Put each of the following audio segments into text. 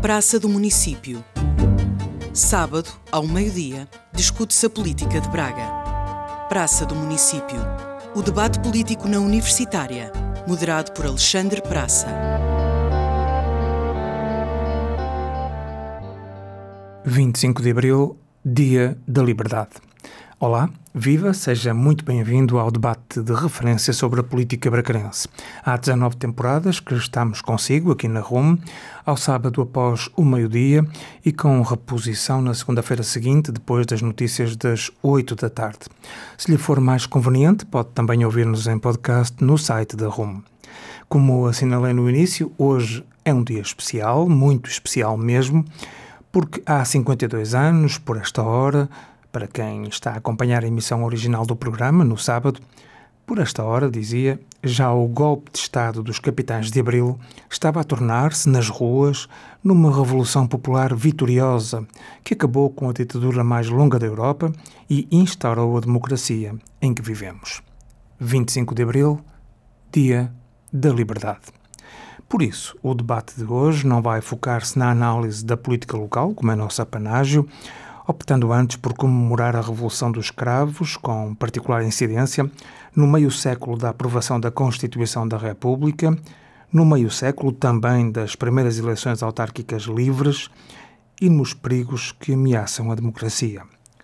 Praça do Município. Sábado, ao meio-dia, discute-se a política de Braga. Praça do Município. O debate político na Universitária, moderado por Alexandre Praça. 25 de Abril, Dia da Liberdade. Olá, viva, seja muito bem-vindo ao debate de referência sobre a política bracarense. Há 19 temporadas que estamos consigo aqui na RUM, ao sábado após o meio-dia e com reposição na segunda-feira seguinte, depois das notícias das 8 da tarde. Se lhe for mais conveniente, pode também ouvir-nos em podcast no site da RUM. Como assinalei no início, hoje é um dia especial, muito especial mesmo, porque há 52 anos, por esta hora, para quem está a acompanhar a emissão original do programa, no sábado, por esta hora, dizia, já o golpe de Estado dos capitães de Abril estava a tornar-se, nas ruas, numa revolução popular vitoriosa que acabou com a ditadura mais longa da Europa e instaurou a democracia em que vivemos. 25 de Abril, Dia da Liberdade. Por isso, o debate de hoje não vai focar-se na análise da política local, como é nosso apanágio, optando antes por comemorar a Revolução dos Cravos, com particular incidência, no meio século da aprovação da Constituição da República, no meio século também das primeiras eleições autárquicas livres e nos perigos que ameaçam a democracia.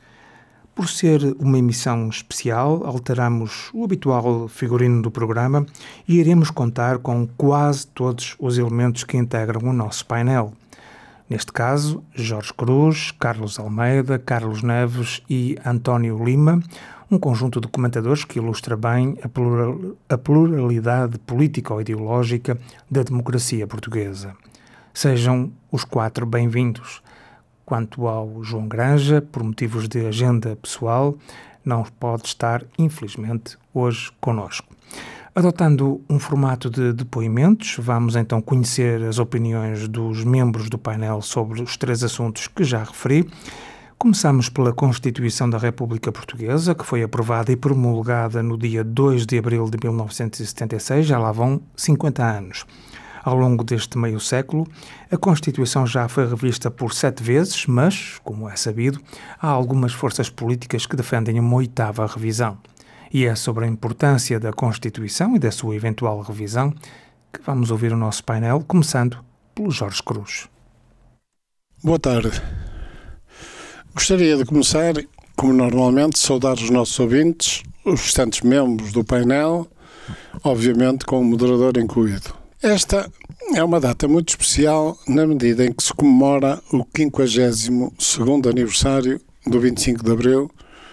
Por ser uma emissão especial, alteramos o habitual figurino do programa e iremos contar com quase todos os elementos que integram o nosso painel. Neste caso, Jorge Cruz, Carlos Almeida, Carlos Neves e António Lima, um conjunto de comentadores que ilustra bem a pluralidade político-ideológica da democracia portuguesa. Sejam os quatro bem-vindos. Quanto ao João Granja, por motivos de agenda pessoal, não pode estar, infelizmente, hoje connosco. Adotando um formato de depoimentos, vamos então conhecer as opiniões dos membros do painel sobre os três assuntos que já referi. Começamos pela Constituição da República Portuguesa, que foi aprovada e promulgada no dia 2 de abril de 1976, já lá vão 50 anos. Ao longo deste meio século, a Constituição já foi revista por 7 vezes, mas, como é sabido, há algumas forças políticas que defendem uma 8ª revisão. E é sobre a importância da Constituição e da sua eventual revisão que vamos ouvir o nosso painel, começando pelo Jorge Cruz. Boa tarde. Gostaria de começar, como normalmente, saudar os nossos ouvintes, os restantes membros do painel, obviamente com o moderador incluído. Esta é uma data muito especial na medida em que se comemora o 52º aniversário do 25 de Abril,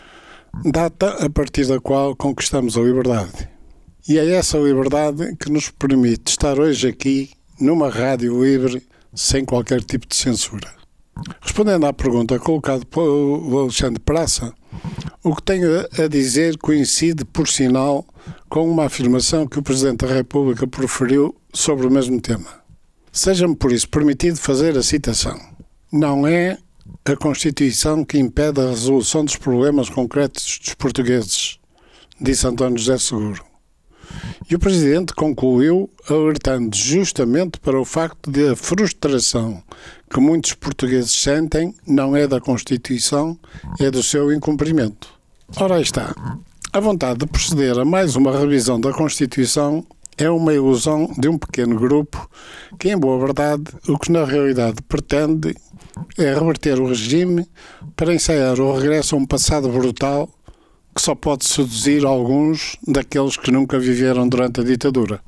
data a partir da qual conquistamos a liberdade. E é essa liberdade que nos permite estar hoje aqui numa rádio livre, sem qualquer tipo de censura. Respondendo à pergunta colocada pelo Alexandre Praça, o que tenho a dizer coincide, por sinal, com uma afirmação que o Presidente da República proferiu sobre o mesmo tema. Seja-me por isso permitido fazer a citação. Não é a Constituição que impede a resolução dos problemas concretos dos portugueses, disse António José Seguro. E o Presidente concluiu alertando justamente para o facto de a frustração que muitos portugueses sentem não é da Constituição, é do seu incumprimento. Ora aí está. A vontade de proceder a mais uma revisão da Constituição é uma ilusão de um pequeno grupo que, em boa verdade, o que na realidade pretende é reverter o regime para ensaiar o regresso a um passado brutal que só pode seduzir alguns daqueles que nunca viveram durante a ditadura.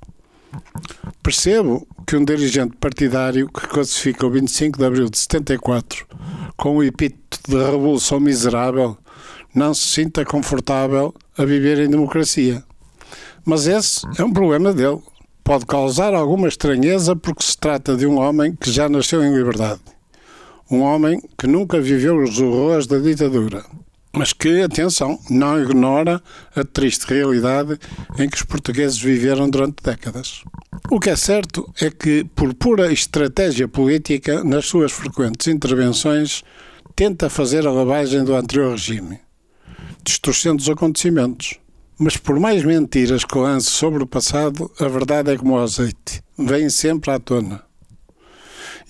Percebo que um dirigente partidário que classifica o 25 de abril de 74 com o epíteto de revolução miserável não se sinta confortável a viver em democracia. Mas esse é um problema dele. Pode causar alguma estranheza porque se trata de um homem que já nasceu em liberdade. Um homem que nunca viveu os horrores da ditadura. Mas que, atenção, não ignora a triste realidade em que os portugueses viveram durante décadas. O que é certo é que, por pura estratégia política, nas suas frequentes intervenções, tenta fazer a lavagem do anterior regime, distorcendo os acontecimentos. Mas por mais mentiras que lance sobre o passado, a verdade é como o azeite, vem sempre à tona.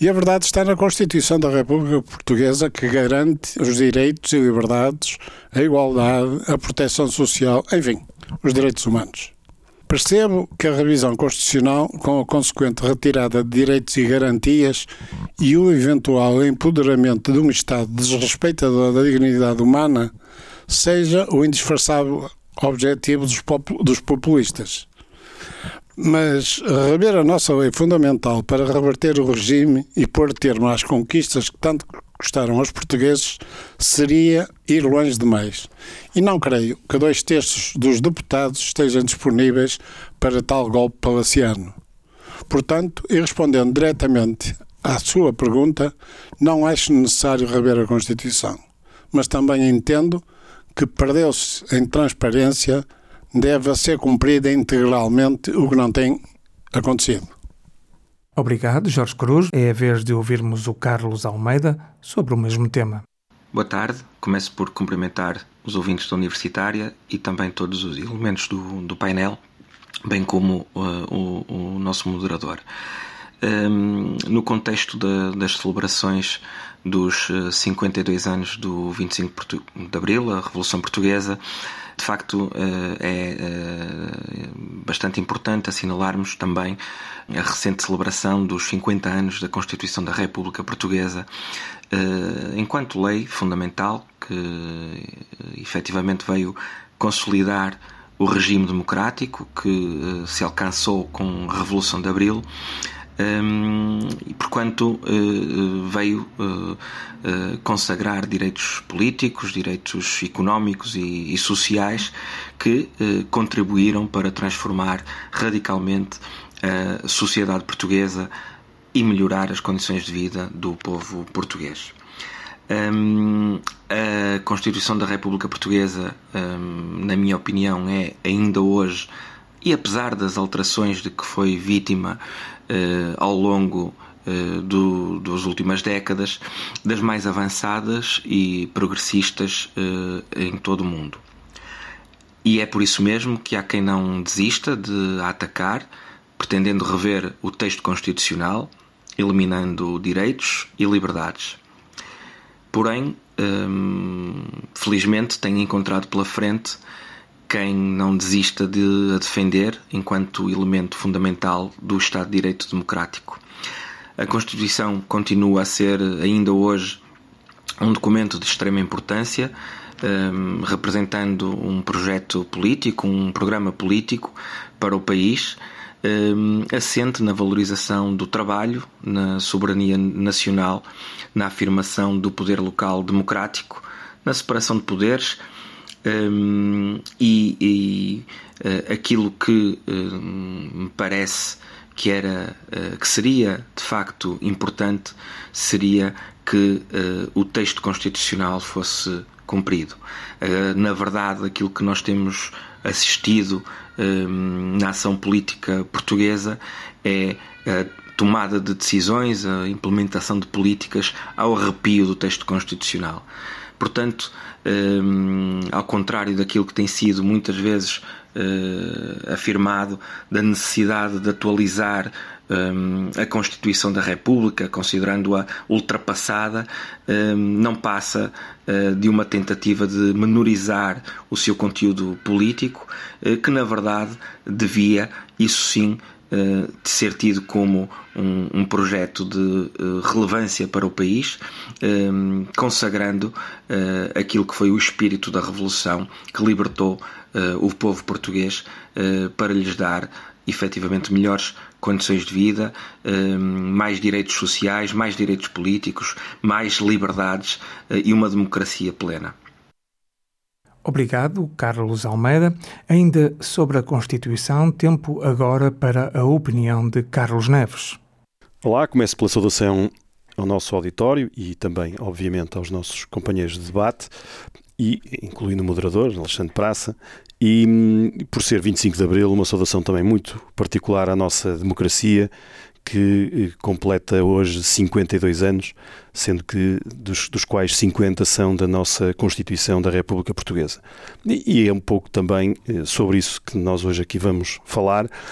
E a verdade está na Constituição da República Portuguesa, que garante os direitos e liberdades, a igualdade, a proteção social, enfim, os direitos humanos. Percebo que a revisão constitucional, com a consequente retirada de direitos e garantias e o eventual empoderamento de um Estado desrespeitador da dignidade humana, seja o indisfarçável objetivo dos populistas. Mas rever a nossa lei fundamental para reverter o regime e pôr termo às conquistas que tanto custaram aos portugueses seria ir longe demais. E não creio que 2/3 dos deputados estejam disponíveis para tal golpe palaciano. Portanto, e respondendo diretamente à sua pergunta, não acho necessário rever a Constituição. Mas também entendo que perdeu-se em transparência, deve ser cumprida integralmente, o que não tem acontecido. Obrigado, Jorge Cruz. É a vez de ouvirmos o Carlos Almeida sobre o mesmo tema. Boa tarde. Começo por cumprimentar os ouvintes da Universitária e também todos os elementos do painel, bem como o nosso moderador. No contexto das celebrações dos 52 anos do 25 de Abril, a Revolução Portuguesa, de facto é bastante importante assinalarmos também a recente celebração dos 50 anos da Constituição da República Portuguesa, enquanto lei fundamental que efetivamente veio consolidar o regime democrático que se alcançou com a Revolução de Abril, e porquanto veio consagrar direitos políticos, direitos económicos e sociais que contribuíram para transformar radicalmente a sociedade portuguesa e melhorar as condições de vida do povo português. A Constituição da República Portuguesa, na minha opinião, é ainda hoje, e apesar das alterações de que foi vítima ao longo das últimas décadas, das mais avançadas e progressistas em todo o mundo. E é por isso mesmo que há quem não desista de a atacar, pretendendo rever o texto constitucional, eliminando direitos e liberdades. Porém, felizmente tenho encontrado pela frente quem não desista de a defender enquanto elemento fundamental do Estado de Direito democrático. A Constituição continua a ser, ainda hoje, um documento de extrema importância, representando um projeto político, um programa político para o país, assente na valorização do trabalho, na soberania nacional, na afirmação do poder local democrático, na separação de poderes, aquilo que me parece que seria de facto importante seria que o texto constitucional fosse cumprido. Na verdade, aquilo que nós temos assistido na ação política portuguesa é a tomada de decisões, a implementação de políticas ao arrepio do texto constitucional. Portanto, ao contrário daquilo que tem sido muitas vezes afirmado, da necessidade de atualizar a Constituição da República, considerando-a ultrapassada, não passa de uma tentativa de menorizar o seu conteúdo político, que na verdade devia, isso sim, de ser tido como um projeto de relevância para o país, consagrando aquilo que foi o espírito da Revolução que libertou o povo português para lhes dar efetivamente melhores condições de vida, mais direitos sociais, mais direitos políticos, mais liberdades e uma democracia plena. Obrigado, Carlos Almeida. Ainda sobre a Constituição, tempo agora para a opinião de Carlos Neves. Olá, começo pela saudação ao nosso auditório e também, obviamente, aos nossos companheiros de debate, e incluindo o moderador, Alexandre Praça, e por ser 25 de Abril, uma saudação também muito particular à nossa democracia, que completa hoje 52 anos, sendo que dos quais 50 são da nossa Constituição da República Portuguesa. E é um pouco também sobre isso que nós hoje aqui vamos falar,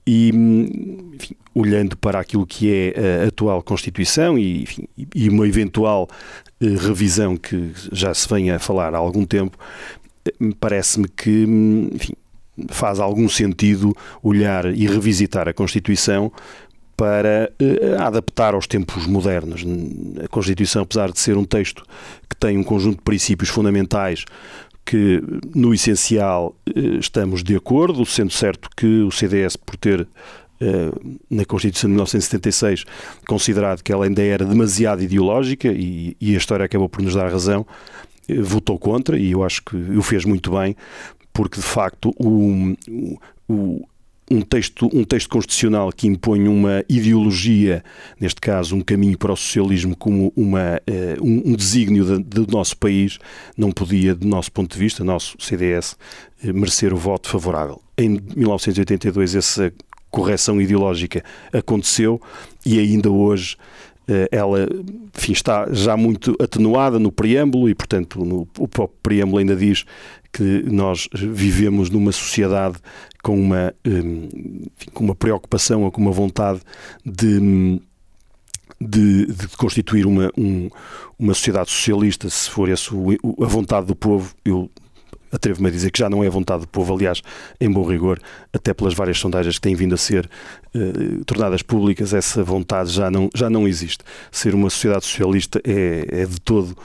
E, enfim, olhando para aquilo que é a atual Constituição e uma eventual revisão que já se vem a falar há algum tempo, parece-me que, enfim, faz algum sentido olhar e revisitar a Constituição para adaptar aos tempos modernos. A Constituição, apesar de ser um texto que tem um conjunto de princípios fundamentais que, no essencial, estamos de acordo, sendo certo que o CDS, por ter, na Constituição de 1976, considerado que ela ainda era demasiado ideológica, e a história acabou por nos dar razão, votou contra, e eu acho que o fez muito bem, porque, de facto, um texto constitucional que impõe uma ideologia, neste caso um caminho para o socialismo, como um desígnio do nosso país, não podia, do nosso ponto de vista, nosso CDS, merecer o voto favorável. Em 1982 essa correção ideológica aconteceu e ainda hoje ela, enfim, está já muito atenuada no preâmbulo e, portanto, o próprio preâmbulo ainda diz que nós vivemos numa sociedade com uma preocupação ou com uma vontade de constituir uma sociedade socialista, se for essa a vontade do povo. Eu atrevo-me a dizer que já não é a vontade do povo, aliás, em bom rigor, até pelas várias sondagens que têm vindo a ser tornadas públicas, essa vontade já não existe. Ser uma sociedade socialista é de todo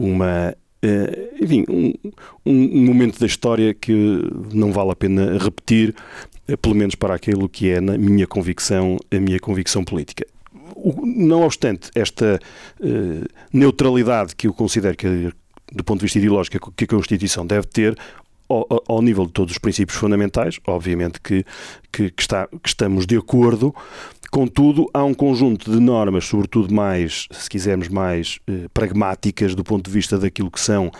um momento da história que não vale a pena repetir, pelo menos para aquilo que é a minha convicção política. Não obstante esta neutralidade que eu considero que, do ponto de vista ideológico, que a Constituição deve ter, ao nível de todos os princípios fundamentais, obviamente que estamos de acordo. Contudo, há um conjunto de normas, sobretudo mais, se quisermos, mais pragmáticas do ponto de vista daquilo que são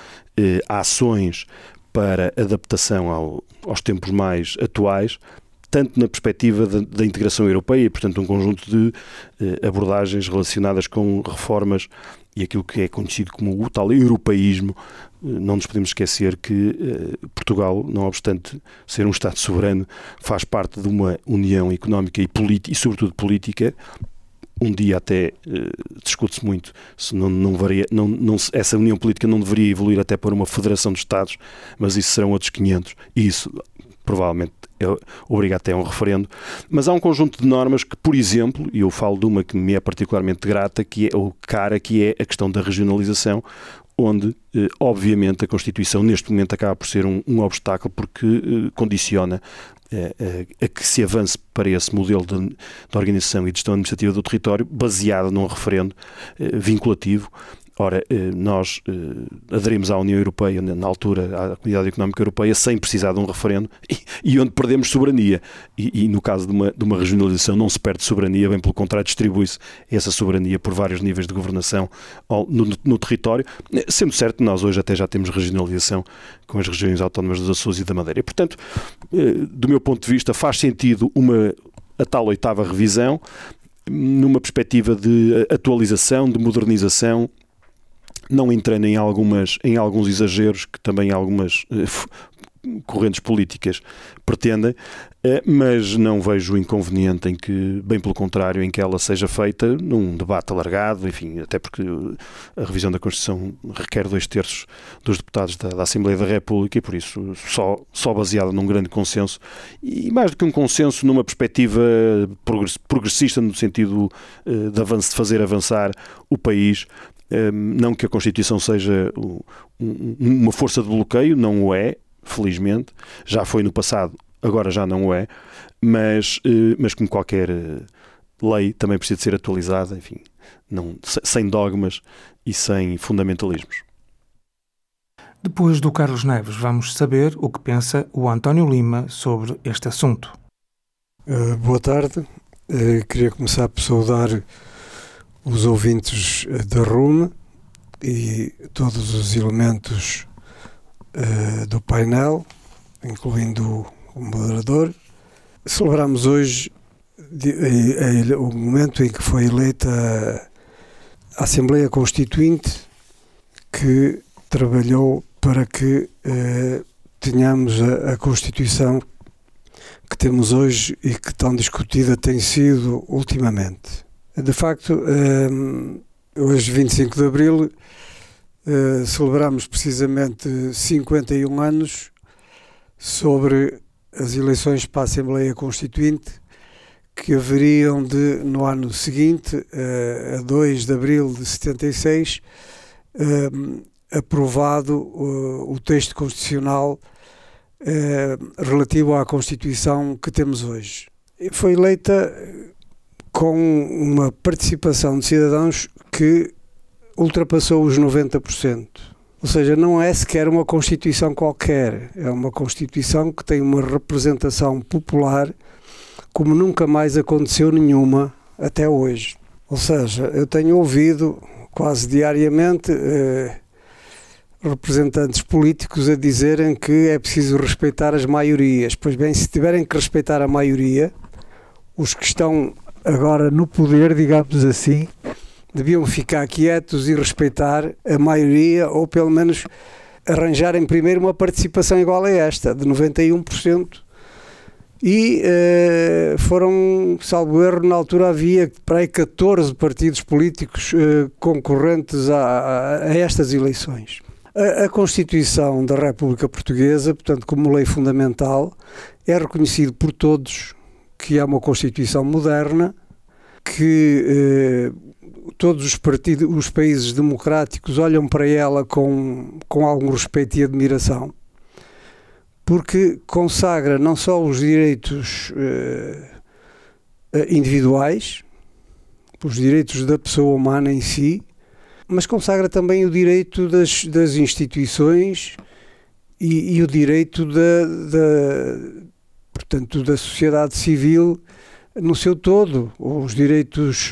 ações para adaptação aos tempos mais atuais, tanto na perspectiva da integração europeia e, portanto, um conjunto de abordagens relacionadas com reformas e aquilo que é conhecido como o tal europeísmo. Não nos podemos esquecer que Portugal, não obstante ser um Estado soberano, faz parte de uma união económica e sobretudo política. Um dia até discute-se muito se essa união política não deveria evoluir até para uma federação de Estados, mas isso serão outros 500 e isso provavelmente obriga até a um referendo. Mas há um conjunto de normas que, por exemplo, e eu falo de uma que me é particularmente grata, que é a questão da regionalização, onde, obviamente, a Constituição neste momento acaba por ser um obstáculo porque condiciona a que se avance para esse modelo de organização e de gestão administrativa do território baseado num referendo vinculativo. Ora, nós aderimos à União Europeia, na altura à Comunidade Económica Europeia, sem precisar de um referendo e onde perdemos soberania. E no caso de uma regionalização não se perde soberania, bem pelo contrário, distribui-se essa soberania por vários níveis de governação no território, sendo certo que nós hoje até já temos regionalização com as regiões autónomas dos Açores e da Madeira. E, portanto, do meu ponto de vista, faz sentido a tal 8ª revisão, numa perspectiva de atualização, de modernização, não entrando em alguns exageros que também algumas correntes políticas pretendem, mas não vejo inconveniente em que, bem pelo contrário, em que ela seja feita num debate alargado, enfim, até porque a revisão da Constituição requer 2/3 dos deputados da Assembleia da República e, por isso, só baseada num grande consenso e, mais do que um consenso, numa perspectiva progressista no sentido de fazer avançar o país. Não que a Constituição seja uma força de bloqueio, não o é, felizmente, já foi no passado, agora já não o é, mas como qualquer lei também precisa de ser atualizada, enfim, sem dogmas e sem fundamentalismos. Depois do Carlos Neves, vamos saber o que pensa o António Lima sobre este assunto. Boa tarde, queria começar por saudar os ouvintes da RUM e todos os elementos do painel, incluindo o moderador. Celebramos hoje o momento em que foi eleita a Assembleia Constituinte, que trabalhou para que tenhamos a Constituição que temos hoje e que tão discutida tem sido ultimamente. De facto, hoje, 25 de Abril, celebramos precisamente 51 anos sobre as eleições para a Assembleia Constituinte, que haveriam de, no ano seguinte, a 2 de Abril de 76, aprovado o texto constitucional relativo à Constituição que temos hoje. Foi eleita com uma participação de cidadãos que ultrapassou os 90%. Ou seja, não é sequer uma Constituição qualquer, é uma Constituição que tem uma representação popular como nunca mais aconteceu nenhuma até hoje. Ou seja, eu tenho ouvido quase diariamente representantes políticos a dizerem que é preciso respeitar as maiorias. Pois bem, se tiverem que respeitar a maioria, os que estão agora no poder, digamos assim, deviam ficar quietos e respeitar a maioria, ou pelo menos arranjarem primeiro uma participação igual a esta, de 91%. E foram, salvo erro, na altura havia para aí 14 partidos políticos concorrentes a estas eleições. A Constituição da República Portuguesa, portanto, como lei fundamental, é reconhecido por todos que é uma Constituição moderna, que todos os países democráticos olham para ela com algum respeito e admiração, porque consagra não só os direitos individuais, os direitos da pessoa humana em si, mas consagra também o direito das instituições e o direito portanto, da sociedade civil no seu todo, os direitos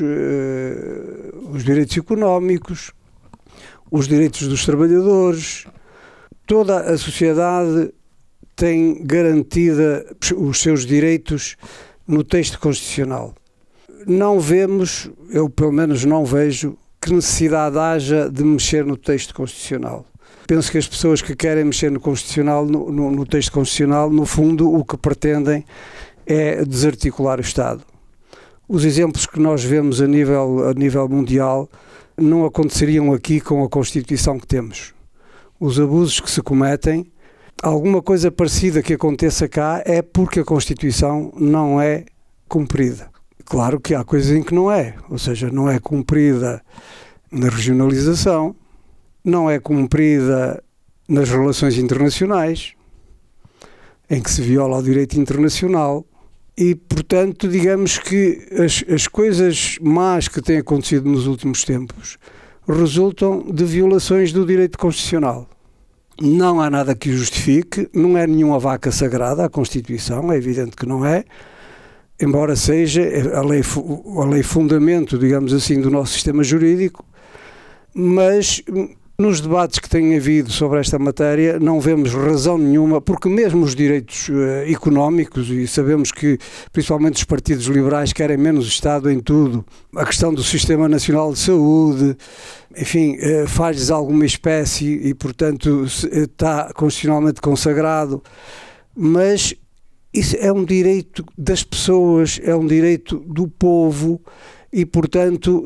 económicos, os direitos dos trabalhadores. Toda a sociedade tem garantida os seus direitos no texto constitucional. Não vemos, eu pelo menos não vejo, que necessidade haja de mexer no texto constitucional. Penso que as pessoas que querem mexer no constitucional, no texto constitucional, no fundo, o que pretendem é desarticular o Estado. Os exemplos que nós vemos a nível mundial não aconteceriam aqui com a Constituição que temos. Os abusos que se cometem, alguma coisa parecida que aconteça cá é porque a Constituição não é cumprida. Claro que há coisas em que não é, ou seja, não é cumprida na regionalização, não é cumprida nas relações internacionais, em que se viola o direito internacional. E, portanto, digamos que as coisas más que têm acontecido nos últimos tempos resultam de violações do direito constitucional. Não há nada que o justifique, não é nenhuma vaca sagrada a Constituição, é evidente que não é, embora seja a lei fundamento, digamos assim, do nosso sistema jurídico, mas nos debates que têm havido sobre esta matéria não vemos razão nenhuma, porque mesmo os direitos económicos, e sabemos que principalmente os partidos liberais querem menos Estado em tudo, a questão do Sistema Nacional de Saúde, enfim, faz-lhes alguma espécie e, portanto, está constitucionalmente consagrado, mas isso é um direito das pessoas, é um direito do povo. E, portanto,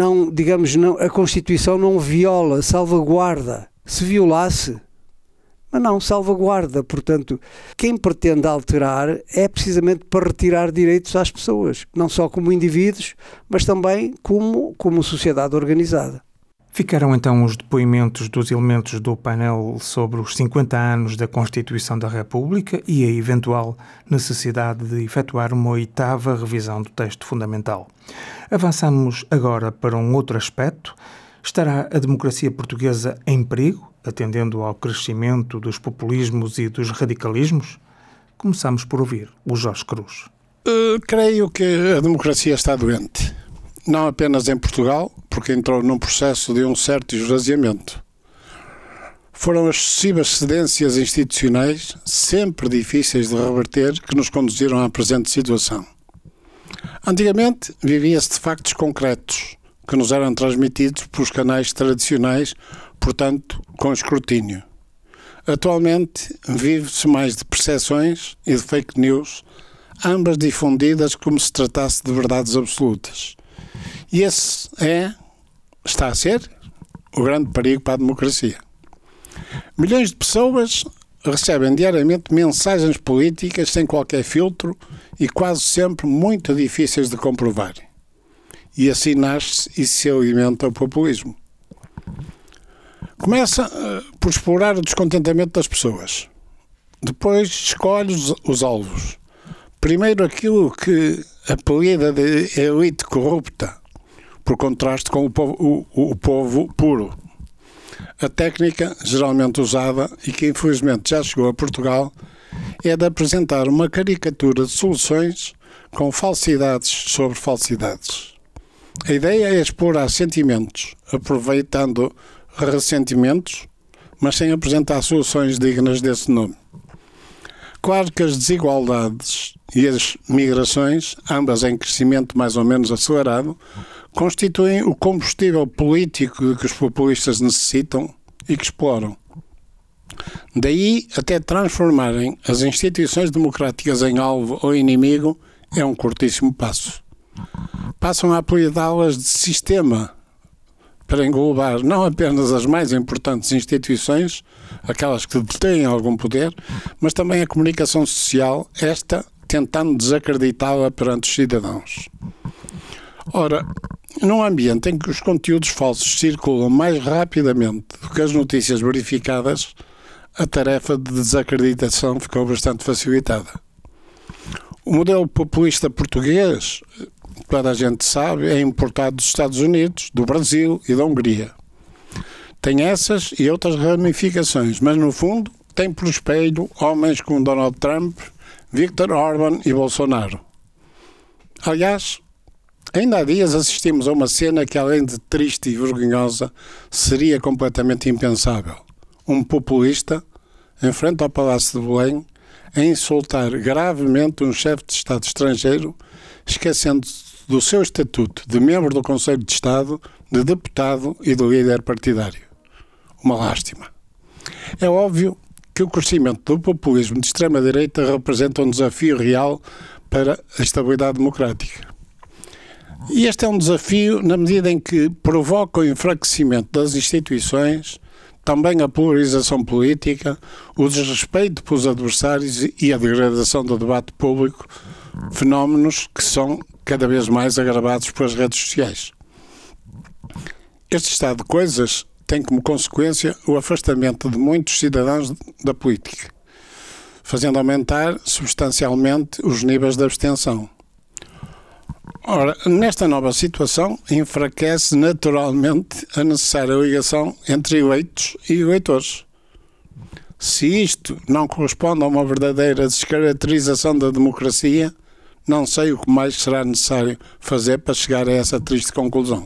a Constituição não viola, salvaguarda. Se violasse, mas não, salvaguarda. Portanto, quem pretende alterar é precisamente para retirar direitos às pessoas, não só como indivíduos, mas também como sociedade organizada. Ficaram então os depoimentos dos elementos do painel sobre os 50 anos da Constituição da República e a eventual necessidade de efetuar uma 8ª revisão do texto fundamental. Avançamos agora para um outro aspecto. Estará a democracia portuguesa em perigo, atendendo ao crescimento dos populismos e dos radicalismos? Começamos por ouvir o Jorge Cruz. Creio que a democracia está doente. Não apenas em Portugal, porque entrou num processo de um certo esvaziamento. Foram as sucessivas cedências institucionais, sempre difíceis de reverter, que nos conduziram à presente situação. Antigamente, vivia-se de factos concretos, que nos eram transmitidos pelos canais tradicionais, portanto, com escrutínio. Atualmente vive-se mais de percepções e de fake news, ambas difundidas como se tratasse de verdades absolutas. E esse está a ser, o grande perigo para a democracia. Milhões de pessoas recebem diariamente mensagens políticas sem qualquer filtro e quase sempre muito difíceis de comprovar. E assim nasce e se alimenta o populismo. Começa por explorar o descontentamento das pessoas. Depois escolhe os alvos. Primeiro aquilo que apelida de elite corrupta, por contraste com o povo puro. A técnica geralmente usada, e que infelizmente já chegou a Portugal, é de apresentar uma caricatura de soluções com falsidades sobre falsidades. A ideia é explorar sentimentos, aproveitando ressentimentos, mas sem apresentar soluções dignas desse nome. Claro que as desigualdades e as migrações, ambas em crescimento mais ou menos acelerado, constituem o combustível político que os populistas necessitam e que exploram. Daí, até transformarem as instituições democráticas em alvo ou inimigo, é um curtíssimo passo. Passam a apelidá-las de sistema, para englobar não apenas as mais importantes instituições, aquelas que detêm algum poder, mas também a comunicação social, esta tentando desacreditá-la perante os cidadãos. Ora, num ambiente em que os conteúdos falsos circulam mais rapidamente do que as notícias verificadas, a tarefa de desacreditação ficou bastante facilitada. O modelo populista português, toda a gente sabe, é importado dos Estados Unidos, do Brasil e da Hungria. Tem essas e outras ramificações, mas no fundo tem por espelho homens como Donald Trump, Viktor Orban e Bolsonaro. Aliás, ainda há dias assistimos a uma cena que, além de triste e vergonhosa, seria completamente impensável. Um populista, em frente ao Palácio de Belém, a insultar gravemente um chefe de Estado estrangeiro, esquecendo do seu estatuto de membro do Conselho de Estado, de deputado e de líder partidário. Uma lástima. É óbvio que o crescimento do populismo de extrema-direita representa um desafio real para a estabilidade democrática. E este é um desafio na medida em que provoca o enfraquecimento das instituições, também a polarização política, o desrespeito pelos adversários e a degradação do debate público, fenómenos que são cada vez mais agravados pelas redes sociais. Este estado de coisas tem como consequência o afastamento de muitos cidadãos da política, fazendo aumentar substancialmente os níveis de abstenção. Ora, nesta nova situação, enfraquece naturalmente a necessária ligação entre eleitos e eleitores. Se isto não corresponde a uma verdadeira descaracterização da democracia, não sei o que mais será necessário fazer para chegar a essa triste conclusão.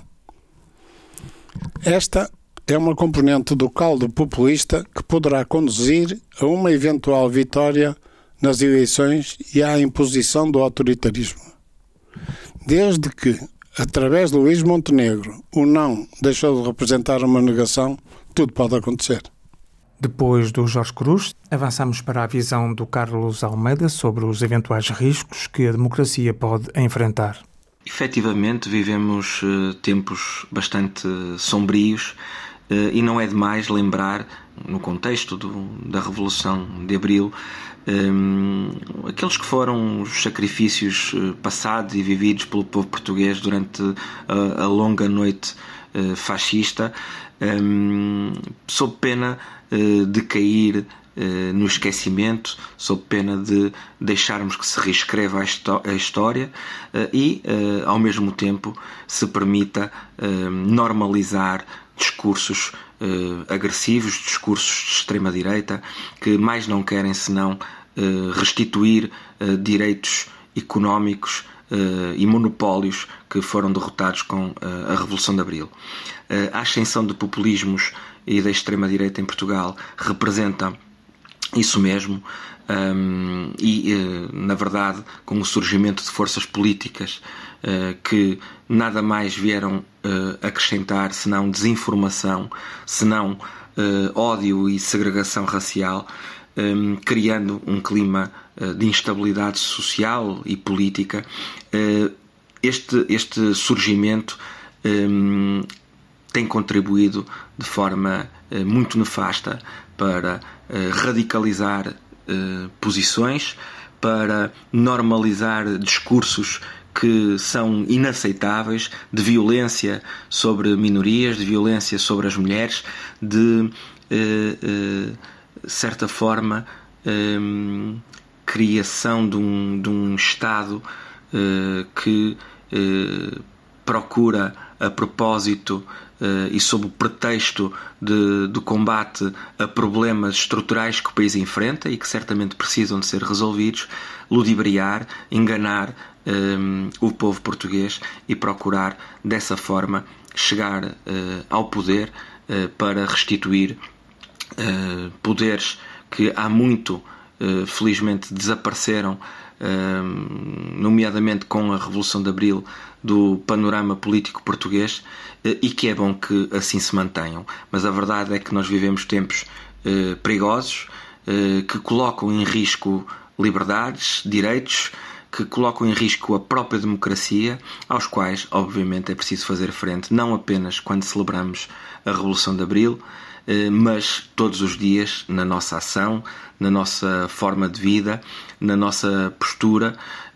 Esta é uma componente do caldo populista que poderá conduzir a uma eventual vitória nas eleições e à imposição do autoritarismo. Desde que, através de Luís Montenegro, o não deixou de representar uma negação, tudo pode acontecer. Depois do Jorge Cruz, avançamos para a visão do Carlos Almeida sobre os eventuais riscos que a democracia pode enfrentar. Efetivamente, vivemos tempos bastante sombrios e não é demais lembrar, no contexto da Revolução de Abril, aqueles que foram os sacrifícios passados e vividos pelo povo português durante a longa noite fascista, sob pena de cair no esquecimento, sob pena de deixarmos que se reescreva a história e, ao mesmo tempo, se permita normalizar discursos agressivos, discursos de extrema-direita, que mais não querem senão restituir direitos económicos e monopólios que foram derrotados com a Revolução de Abril. A ascensão de populismos e da extrema-direita em Portugal representa isso mesmo, na verdade, com o surgimento de forças políticas que nada mais vieram acrescentar senão desinformação, senão ódio e segregação racial, criando um clima de instabilidade social e política. Este surgimento tem contribuído de forma muito nefasta para radicalizar posições, para normalizar discursos que são inaceitáveis, de violência sobre minorias, de violência sobre as mulheres, de certa forma criação de um Estado que procura, a propósito e sob o pretexto do combate a problemas estruturais que o país enfrenta e que certamente precisam de ser resolvidos, ludibriar, enganar o povo português e procurar dessa forma chegar ao poder para restituir poderes que há muito felizmente desapareceram, nomeadamente com a Revolução de Abril, do panorama político português, e que é bom que assim se mantenham. Mas a verdade é que nós vivemos tempos perigosos, que colocam em risco liberdades, direitos, que colocam em risco a própria democracia, aos quais, obviamente, é preciso fazer frente, não apenas quando celebramos a Revolução de Abril, mas todos os dias na nossa ação, na nossa forma de vida, na nossa postura,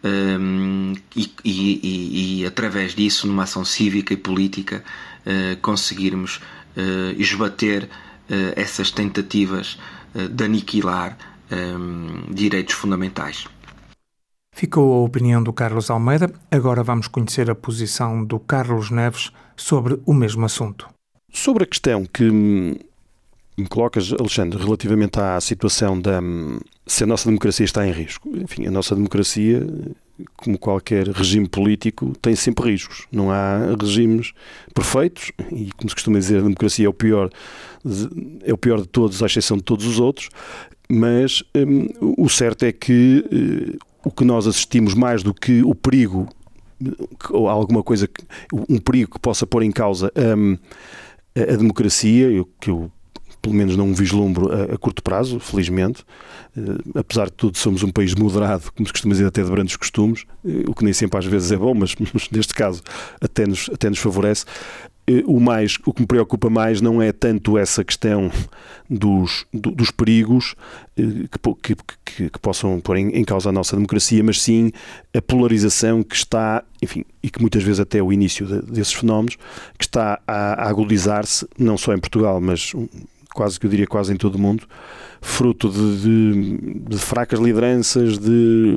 e através disso, numa ação cívica e política, conseguirmos esbater essas tentativas de aniquilar direitos fundamentais. Ficou a opinião do Carlos Almeida. Agora vamos conhecer a posição do Carlos Neves sobre o mesmo assunto. Sobre a questão que me colocas, Alexandre, relativamente à situação se a nossa democracia está em risco. Enfim, a nossa democracia, como qualquer regime político, tem sempre riscos. Não há regimes perfeitos e, como se costuma dizer, a democracia é o pior de todos, à exceção de todos os outros, mas o certo é que o que nós assistimos, mais do que o perigo, ou alguma coisa, um perigo que possa pôr em causa a democracia, que eu pelo menos não vislumbro a curto prazo, felizmente. Apesar de tudo, somos um país moderado, como se costuma dizer, até de brandos costumes, o que nem sempre às vezes é bom, mas neste caso até nos favorece. O que me preocupa mais não é tanto essa questão dos perigos que possam pôr em causa a nossa democracia, mas sim a polarização que está, enfim, e que muitas vezes até o início desses fenómenos, que está a agudizar-se, não só em Portugal, mas quase que eu diria quase em todo o mundo, fruto de fracas lideranças, de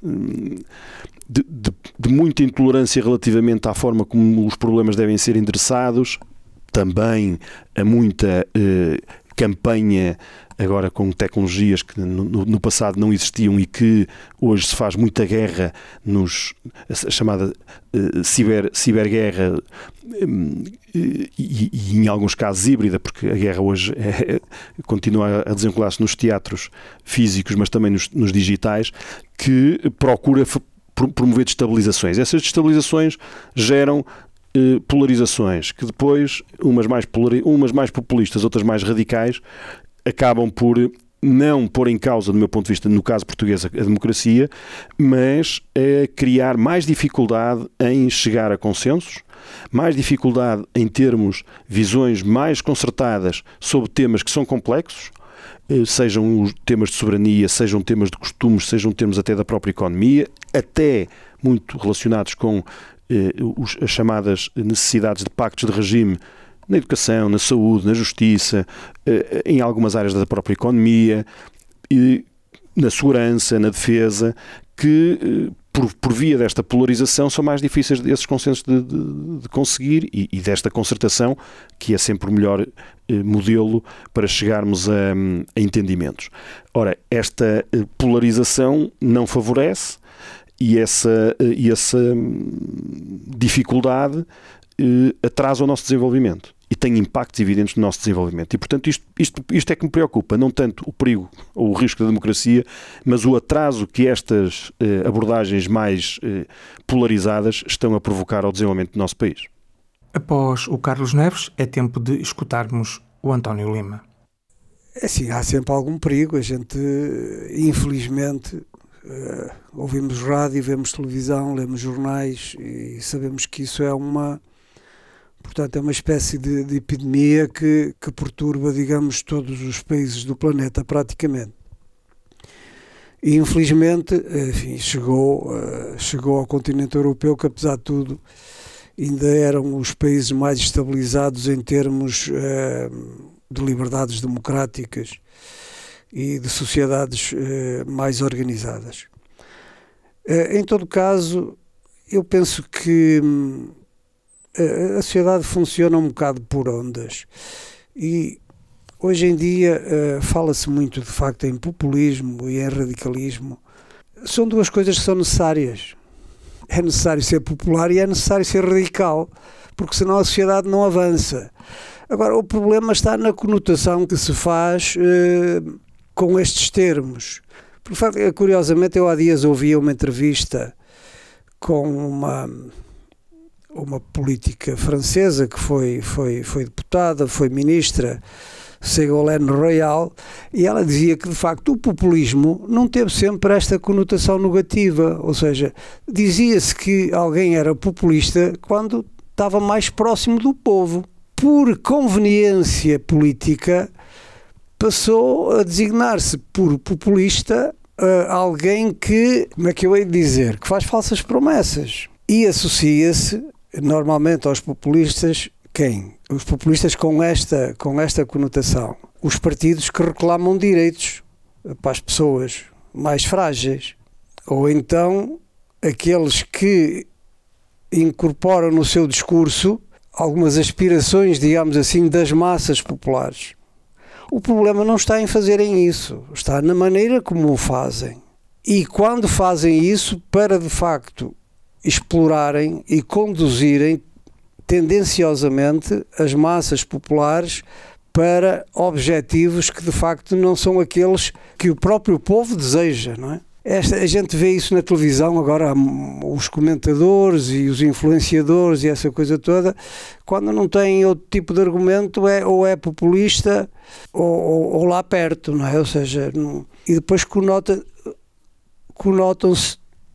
muita intolerância relativamente à forma como os problemas devem ser endereçados, também a muita campanha agora com tecnologias que no passado não existiam e que hoje se faz muita guerra, a chamada ciberguerra, e em alguns casos híbrida, porque a guerra hoje continua a desenrolar-se nos teatros físicos, mas também nos digitais, que procura promover destabilizações. Essas destabilizações geram polarizações, que depois, umas mais populistas, outras mais radicais, acabam por não pôr em causa, do meu ponto de vista, no caso português, a democracia, mas criar mais dificuldade em chegar a consensos, mais dificuldade em termos visões mais concertadas sobre temas que são complexos, sejam os temas de soberania, sejam temas de costumes, sejam temas até da própria economia, até muito relacionados com as chamadas necessidades de pactos de regime na educação, na saúde, na justiça, em algumas áreas da própria economia, e na segurança, na defesa, que por via desta polarização são mais difíceis esses consensos de conseguir e desta concertação, que é sempre o melhor modelo para chegarmos a entendimentos. Ora, esta polarização não favorece e essa dificuldade atrasa o nosso desenvolvimento e tem impactos evidentes no nosso desenvolvimento. E, portanto, isto é que me preocupa, não tanto o perigo ou o risco da democracia, mas o atraso que estas abordagens mais polarizadas estão a provocar ao desenvolvimento do nosso país. Após o Carlos Neves, é tempo de escutarmos o António Lima. Assim, há sempre algum perigo. A gente, infelizmente, ouvimos rádio, vemos televisão, lemos jornais e sabemos que isso é uma espécie de epidemia que perturba, digamos, todos os países do planeta praticamente. E infelizmente, enfim, chegou ao continente europeu, que apesar de tudo ainda eram os países mais estabilizados em termos de liberdades democráticas e de sociedades mais organizadas. Em todo caso, eu penso que a sociedade funciona um bocado por ondas e hoje em dia fala-se muito de facto em populismo e em radicalismo. São duas coisas que são necessárias. É necessário ser popular e é necessário ser radical, porque senão a sociedade não avança. Agora, o problema está na conotação que se faz com estes termos. Porque, curiosamente, eu há dias ouvi uma entrevista com uma política francesa que foi deputada, foi ministra, Ségolène Royal, e ela dizia que de facto o populismo não teve sempre esta conotação negativa, ou seja, dizia-se que alguém era populista quando estava mais próximo do povo. Por conveniência política passou a designar-se por populista alguém que, como é que eu hei de dizer, que faz falsas promessas, e associa-se normalmente aos populistas. Quem? Os populistas com esta conotação. Os partidos que reclamam direitos para as pessoas mais frágeis. Ou então aqueles que incorporam no seu discurso algumas aspirações, digamos assim, das massas populares. O problema não está em fazerem isso, está na maneira como o fazem. E quando fazem isso para, de facto, explorarem e conduzirem tendenciosamente as massas populares para objetivos que de facto não são aqueles que o próprio povo deseja, não é? A gente vê isso na televisão agora, os comentadores e os influenciadores e essa coisa toda, quando não têm outro tipo de argumento, ou é populista ou lá perto, não é? Ou seja, e depois conotam-se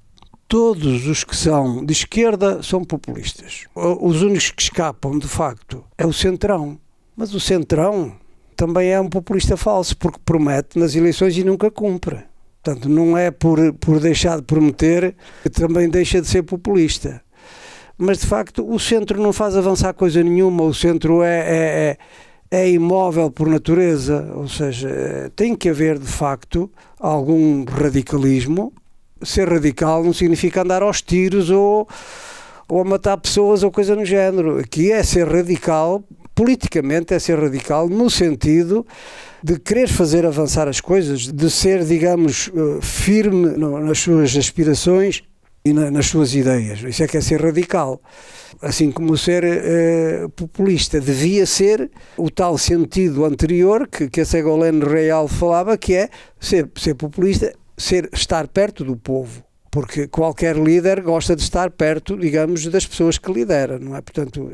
todos os que são de esquerda são populistas. Os únicos que escapam, de facto, é o Centrão. Mas o Centrão também é um populista falso, porque promete nas eleições e nunca cumpre. Portanto, não é por deixar de prometer que também deixa de ser populista. Mas, de facto, o centro não faz avançar coisa nenhuma. O centro é imóvel por natureza. Ou seja, tem que haver, de facto, algum radicalismo. Ser radical não significa andar aos tiros ou a matar pessoas ou coisa no género. Aqui é ser radical, politicamente é ser radical no sentido de querer fazer avançar as coisas, de ser, digamos, firme nas suas aspirações e nas suas ideias. Isso é que é ser radical. Assim como ser populista devia ser o tal sentido anterior que a Ségolène Royal falava, que é ser populista, estar perto do povo, porque qualquer líder gosta de estar perto, digamos, das pessoas que lidera, não é? Portanto,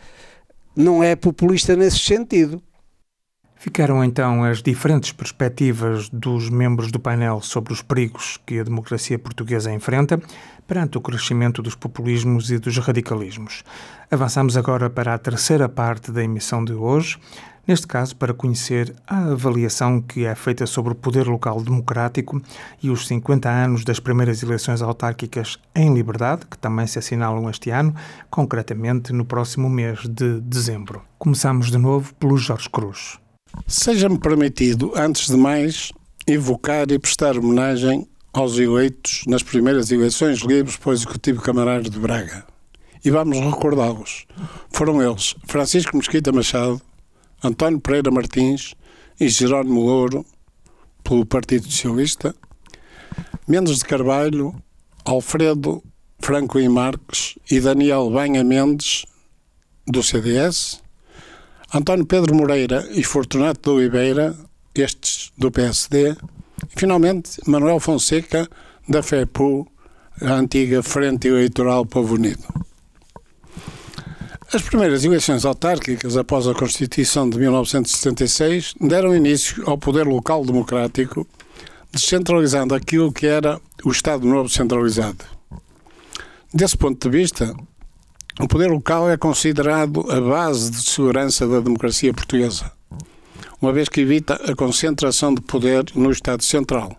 não é populista nesse sentido. Ficaram então as diferentes perspectivas dos membros do painel sobre os perigos que a democracia portuguesa enfrenta perante o crescimento dos populismos e dos radicalismos. Avançamos agora para a terceira parte da emissão de hoje, neste caso para conhecer a avaliação que é feita sobre o poder local democrático e os 50 anos das primeiras eleições autárquicas em liberdade, que também se assinalam este ano, concretamente no próximo mês de dezembro. Começamos de novo pelo Jorge Cruz. Seja-me permitido, antes de mais, evocar e prestar homenagem aos eleitos nas primeiras eleições livres para o Executivo Camarário de Braga. E vamos recordá-los. Foram eles Francisco Mesquita Machado, António Pereira Martins e Jerónimo Louro, pelo Partido Socialista, Mendes de Carvalho, Alfredo Franco Marques e Daniel Banha Mendes, do CDS, António Pedro Moreira e Fortunato de Oliveira, estes do PSD, e finalmente Manuel Fonseca, da FEPU, a antiga Frente Eleitoral Povo Unido. As primeiras eleições autárquicas após a Constituição de 1976 deram início ao poder local democrático, descentralizando aquilo que era o Estado Novo centralizado. Desse ponto de vista, o poder local é considerado a base de segurança da democracia portuguesa, uma vez que evita a concentração de poder no Estado Central.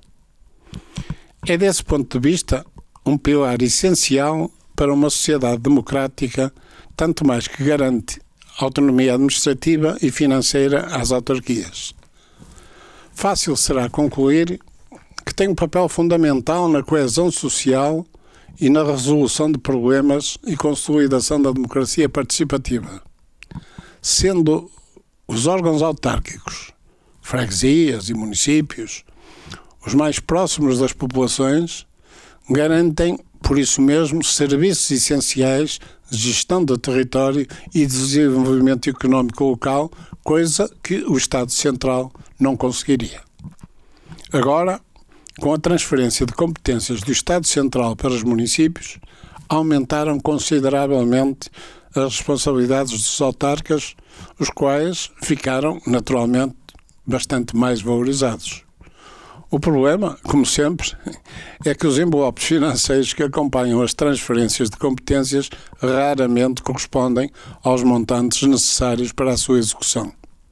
É desse ponto de vista um pilar essencial para uma sociedade democrática, tanto mais que garante autonomia administrativa e financeira às autarquias. Fácil será concluir que tem um papel fundamental na coesão social e na resolução de problemas e consolidação da democracia participativa, sendo os órgãos autárquicos, freguesias e municípios, os mais próximos das populações, garantem, por isso mesmo, serviços essenciais de gestão do território e desenvolvimento económico local, coisa que o Estado Central não conseguiria. Agora, com a transferência de competências do Estado Central para os municípios, aumentaram consideravelmente as responsabilidades dos autarcas, os quais ficaram, naturalmente, bastante mais valorizados. O problema, como sempre, é que os envelopes financeiros que acompanham as transferências de competências raramente correspondem aos montantes necessários para a sua execução.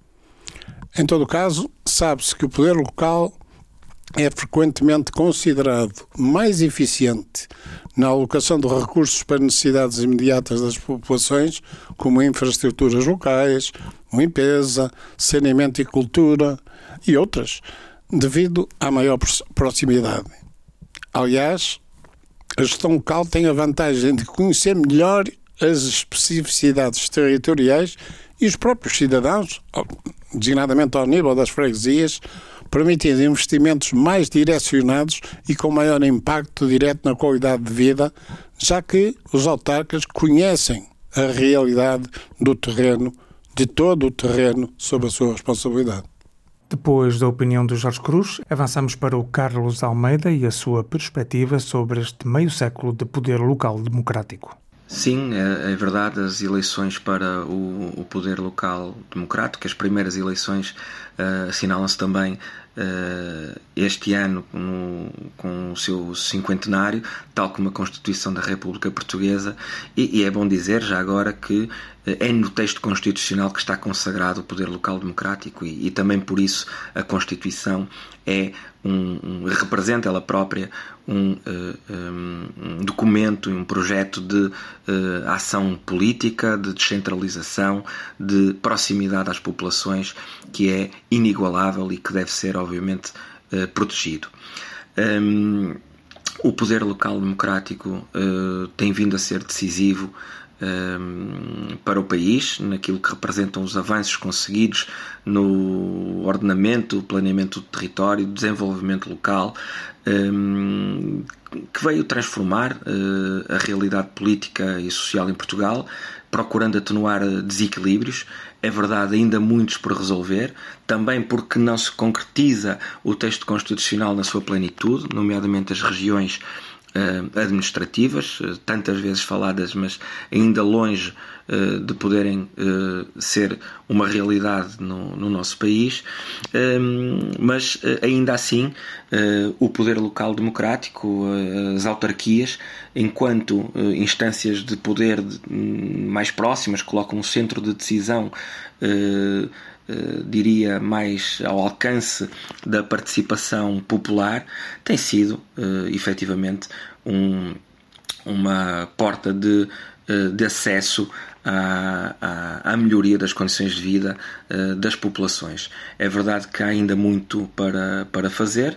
Em todo caso, sabe-se que o poder local é frequentemente considerado mais eficiente na alocação de recursos para necessidades imediatas das populações, como infraestruturas locais, limpeza, saneamento e cultura e outras, devido à maior proximidade. Aliás, a gestão local tem a vantagem de conhecer melhor as especificidades territoriais e os próprios cidadãos, designadamente ao nível das freguesias, permitindo investimentos mais direcionados e com maior impacto direto na qualidade de vida, já que os autarcas conhecem a realidade do terreno, de todo o terreno, sob a sua responsabilidade. Depois da opinião do Jorge Cruz, avançamos para o Carlos Almeida e a sua perspectiva sobre este meio século de poder local democrático. Sim, é verdade, as eleições para o poder local democrático, as primeiras eleições assinalam-se também este ano com o seu cinquentenário, tal como a Constituição da República Portuguesa, e é bom dizer já agora que é no texto constitucional que está consagrado o poder local democrático e também por isso a Constituição representa ela própria um documento, um projeto de ação política, de descentralização, de proximidade às populações, que é inigualável e que deve ser, obviamente, protegido. O poder local democrático tem vindo a ser decisivo para o país, naquilo que representam os avanços conseguidos no ordenamento, planeamento do território, desenvolvimento local, que veio transformar a realidade política e social em Portugal, procurando atenuar desequilíbrios. É verdade, ainda muitos por resolver, também porque não se concretiza o texto constitucional na sua plenitude, nomeadamente as regiões administrativas, tantas vezes faladas, mas ainda longe de poderem ser uma realidade no nosso país, mas ainda assim o poder local democrático, as autarquias, enquanto instâncias de poder mais próximas, colocam um centro de decisão diria mais ao alcance da participação popular, tem sido efetivamente uma porta de acesso à melhoria das condições de vida das populações. É verdade que há ainda muito para fazer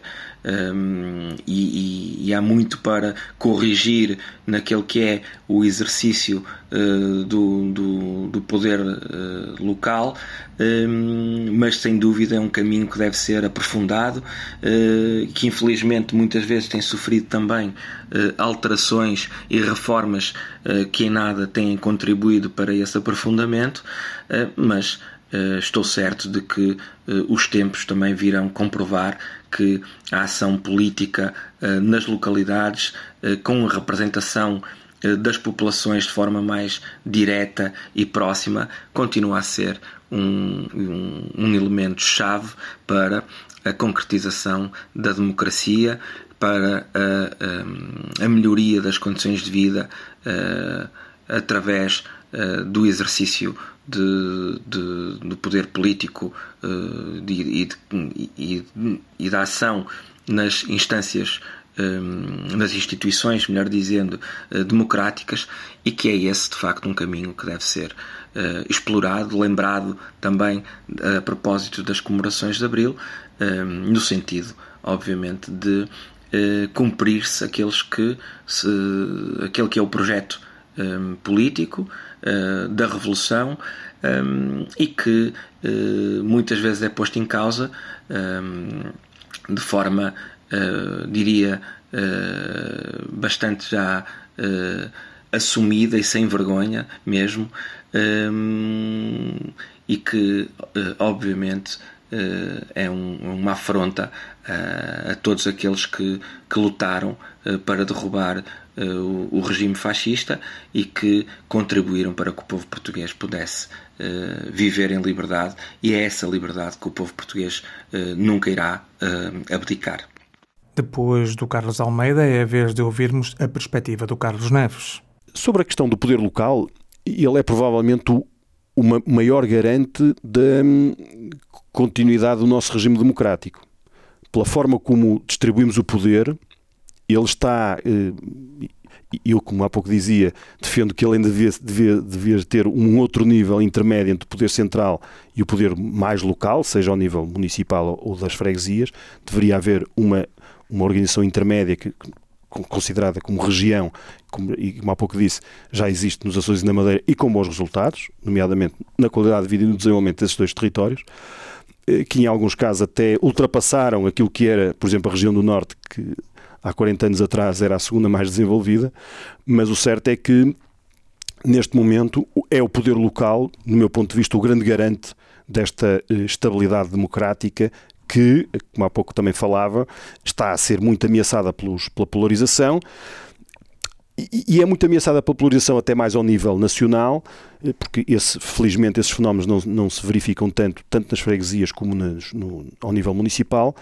e há muito para corrigir naquele que é o exercício do poder local, mas sem dúvida é um caminho que deve ser aprofundado, que infelizmente muitas vezes tem sofrido também alterações e reformas que em nada têm contribuído para esse aprofundamento, mas estou certo de que os tempos também virão comprovar que a ação política nas localidades, com a representação das populações de forma mais direta e próxima continua a ser um elemento-chave para a concretização da democracia, para a melhoria das condições de vida através do exercício do poder político e da ação nas instâncias, nas instituições, melhor dizendo, democráticas, e que é esse, de facto, um caminho que deve ser explorado, lembrado também a propósito das comemorações de Abril, no sentido, obviamente, de cumprir-se aquele que é o projeto político da Revolução, e que muitas vezes é posto em causa de forma, diria, bastante já assumida e sem vergonha mesmo, e que obviamente é uma afronta a todos aqueles que lutaram para derrubar o regime fascista e que contribuíram para que o povo português pudesse viver em liberdade, e é essa liberdade que o povo português nunca irá abdicar. Depois do Carlos Almeida, é a vez de ouvirmos a perspectiva do Carlos Neves. Sobre a questão do poder local, ele é provavelmente o maior garante da continuidade do nosso regime democrático. Pela forma como distribuímos o poder, ele está, eu como há pouco dizia, defendo que ele ainda devia ter um outro nível intermédio entre o poder central e o poder mais local, seja ao nível municipal ou das freguesias. Deveria haver uma organização intermédia considerada como região, e como há pouco disse, já existe nos Açores e na Madeira, e com bons resultados, nomeadamente na qualidade de vida e no desenvolvimento desses dois territórios, que em alguns casos até ultrapassaram aquilo que era, por exemplo, a região do Norte, que há 40 anos atrás era a segunda mais desenvolvida. Mas o certo é que, neste momento, é o poder local, no meu ponto de vista, o grande garante desta estabilidade democrática que, como há pouco também falava, está a ser muito ameaçada pela polarização, e é muito ameaçada pela polarização até mais ao nível nacional, porque felizmente esses fenómenos não se verificam tanto nas freguesias como ao nível municipal,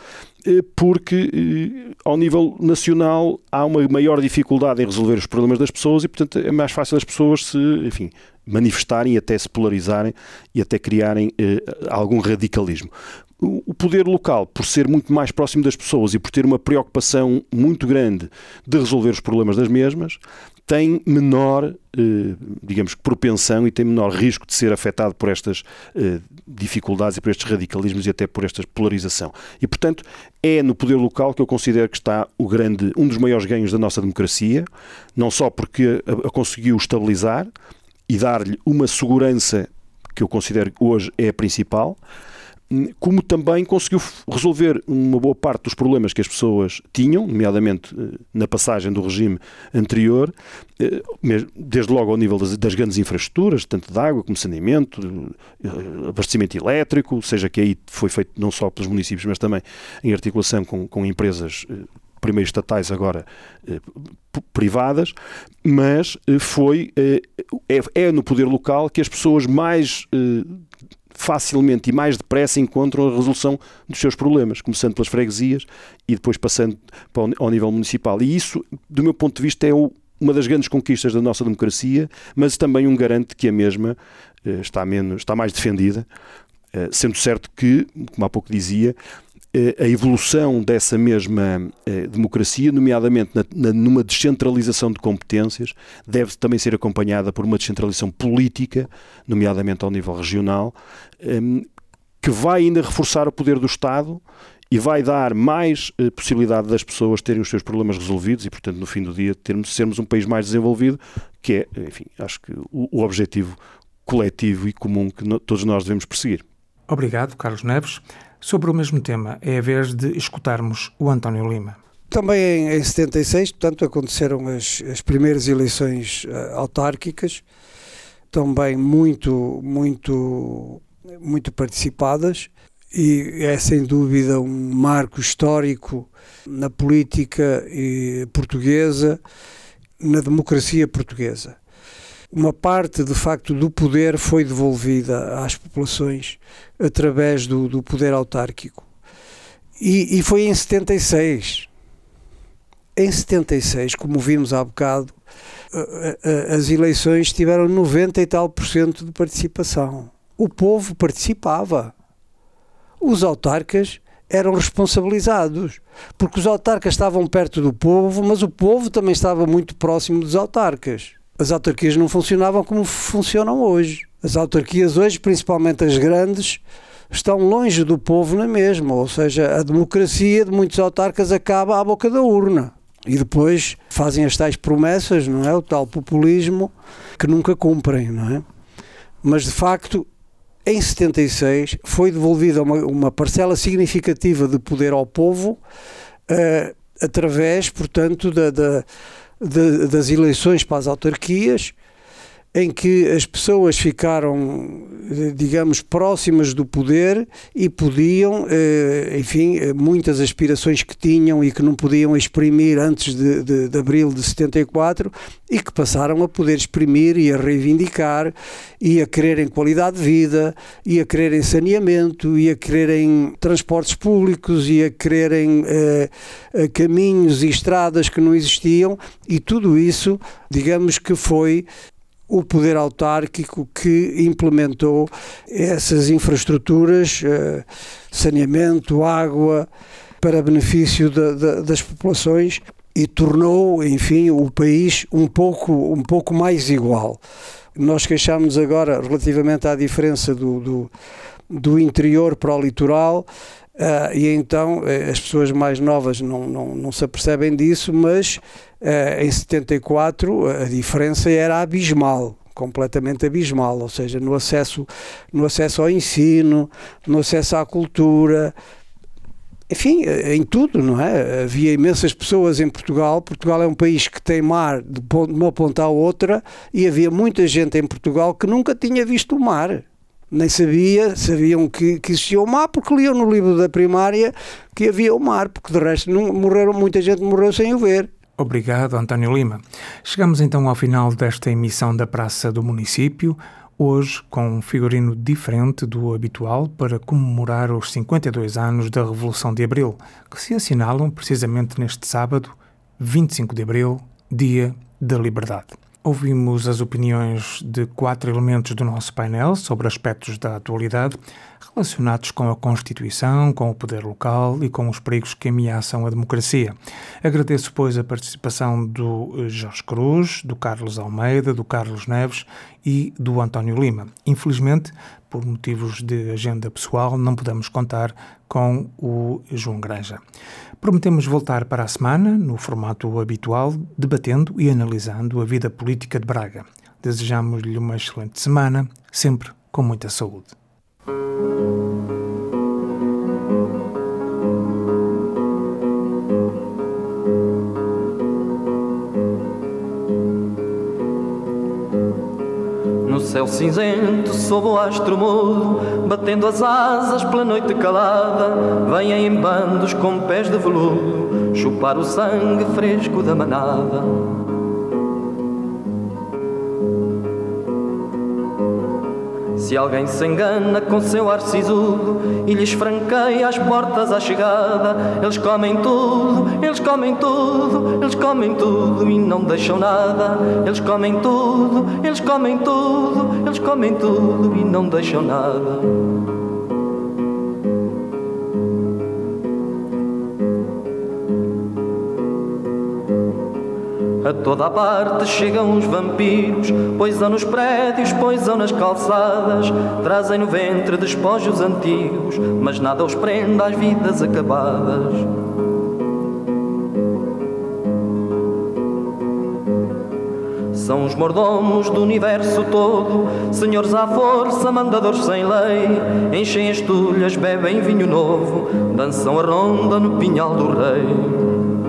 porque ao nível nacional há uma maior dificuldade em resolver os problemas das pessoas, e portanto é mais fácil as pessoas se manifestarem, até se polarizarem e até criarem algum radicalismo. O poder local, por ser muito mais próximo das pessoas e por ter uma preocupação muito grande de resolver os problemas das mesmas, tem menor, digamos, propensão e tem menor risco de ser afetado por estas dificuldades e por estes radicalismos e até por esta polarização. E, portanto, é no poder local que eu considero que está um dos maiores ganhos da nossa democracia, não só porque a conseguiu estabilizar e dar-lhe uma segurança que eu considero que hoje é a principal, como também conseguiu resolver uma boa parte dos problemas que as pessoas tinham, nomeadamente na passagem do regime anterior, desde logo ao nível das grandes infraestruturas, tanto de água como saneamento, abastecimento elétrico, seja que aí foi feito não só pelos municípios, mas também em articulação com empresas, primeiro estatais, agora privadas, mas é no poder local que as pessoas mais facilmente e mais depressa encontram a resolução dos seus problemas, começando pelas freguesias e depois passando ao nível municipal. E isso, do meu ponto de vista, é uma das grandes conquistas da nossa democracia, mas também um garante que a mesma está mais defendida, sendo certo que, como há pouco dizia, a evolução dessa mesma democracia, nomeadamente numa descentralização de competências, deve também ser acompanhada por uma descentralização política, nomeadamente ao nível regional, que vai ainda reforçar o poder do Estado e vai dar mais possibilidade das pessoas terem os seus problemas resolvidos e, portanto, no fim do dia, sermos um país mais desenvolvido, que é, enfim, acho que o objetivo coletivo e comum que todos nós devemos perseguir. Obrigado, Carlos Neves. Sobre o mesmo tema, é a vez de escutarmos o António Lima. Também em 76, portanto, aconteceram as primeiras eleições autárquicas, também muito participadas, e é sem dúvida um marco histórico na política portuguesa, na democracia portuguesa. Uma parte, de facto, do poder foi devolvida às populações através do poder autárquico. E foi em 76. Em 76, como vimos há bocado, as eleições tiveram 90 e tal % de participação. O povo participava. Os autarcas eram responsabilizados, porque os autarcas estavam perto do povo, mas o povo também estava muito próximo dos autarcas. As autarquias não funcionavam como funcionam hoje. As autarquias hoje, principalmente as grandes, estão longe do povo na mesma, ou seja, a democracia de muitos autarcas acaba à boca da urna. E depois fazem as tais promessas, não é? O tal populismo que nunca cumprem, não é? Mas, de facto, em 76 foi devolvida uma parcela significativa de poder ao povo através, portanto, das eleições para as autarquias, em que as pessoas ficaram, digamos, próximas do poder e podiam, enfim, muitas aspirações que tinham e que não podiam exprimir antes de abril de 74 e que passaram a poder exprimir e a reivindicar e a quererem qualidade de vida e a quererem saneamento e a quererem transportes públicos e a quererem caminhos e estradas que não existiam, e tudo isso, digamos que foi o poder autárquico que implementou essas infraestruturas, saneamento, água, para benefício das populações, e tornou, enfim, o país um pouco mais igual. Nós queixámos agora relativamente à diferença do interior para o litoral, e então as pessoas mais novas não se apercebem disso, mas em 74 a diferença era abismal, completamente abismal, ou seja, no acesso ao ensino, no acesso à cultura, enfim, em tudo, não é? Havia imensas pessoas em Portugal. Portugal é um país que tem mar de uma ponta à outra, e havia muita gente em Portugal que nunca tinha visto o mar. Nem sabiam que existia o mar, porque liam no livro da primária que havia o mar, porque de resto muita gente morreu sem o ver. Obrigado, António Lima. Chegamos então ao final desta emissão da Praça do Município, hoje com um figurino diferente do habitual para comemorar os 52 anos da Revolução de Abril, que se assinalam precisamente neste sábado, 25 de Abril, Dia da Liberdade. Ouvimos as opiniões de 4 elementos do nosso painel sobre aspectos da atualidade relacionados com a Constituição, com o poder local e com os perigos que ameaçam a democracia. Agradeço, pois, a participação do Jorge Cruz, do Carlos Almeida, do Carlos Neves e do António Lima. Infelizmente, por motivos de agenda pessoal, não podemos contar com o João Granja. Prometemos voltar para a semana, no formato habitual, debatendo e analisando a vida política de Braga. Desejamos-lhe uma excelente semana, sempre com muita saúde. No céu cinzento, sob o astro mudo, batendo as asas pela noite calada, vêm em bandos com pés de veludo chupar o sangue fresco da manada. Se alguém se engana com seu ar sisudo e lhes franqueia as portas à chegada, eles comem tudo, eles comem tudo, eles comem tudo e não deixam nada. Eles comem tudo, eles comem tudo, eles comem tudo e não deixam nada. A toda a parte chegam os vampiros, poisam nos prédios, poisam nas calçadas, trazem no ventre despojos antigos, mas nada os prende às vidas acabadas. São os mordomos do universo todo, senhores à força, mandadores sem lei, enchem as tulhas, bebem vinho novo, dançam a ronda no pinhal do rei.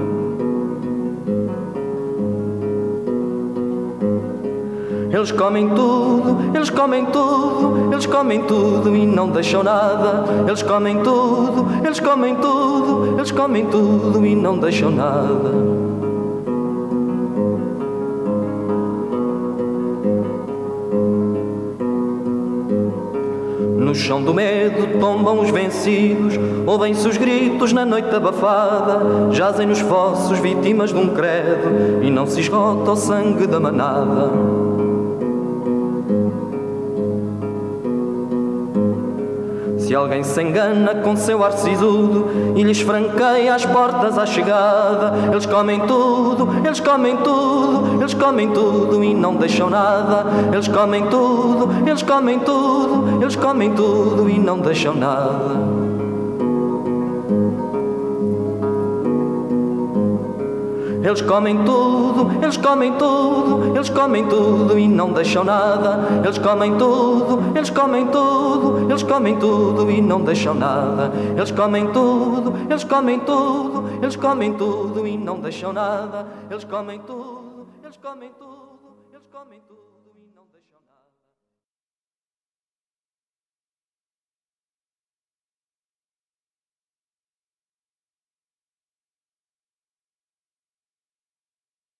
Eles comem tudo, eles comem tudo, eles comem tudo e não deixam nada. Eles comem tudo, eles comem tudo, eles comem tudo e não deixam nada. No chão do medo tombam os vencidos, ouvem-se os gritos na noite abafada, jazem nos fossos vítimas de um credo e não se esgota o sangue da manada. Se alguém se engana com seu ar sisudo e lhes franqueia as portas à chegada, eles comem tudo, eles comem tudo, eles comem tudo e não deixam nada. Eles comem tudo, eles comem tudo, eles comem tudo e não deixam nada. Eles comem tudo, eles comem tudo, eles comem tudo e não deixam nada. Eles comem tudo, eles comem tudo, eles comem tudo e não deixam nada. Eles comem tudo, eles comem tudo, eles comem tudo e não deixam nada. Eles comem tudo, eles comem tudo, eles comem tudo e não deixam nada.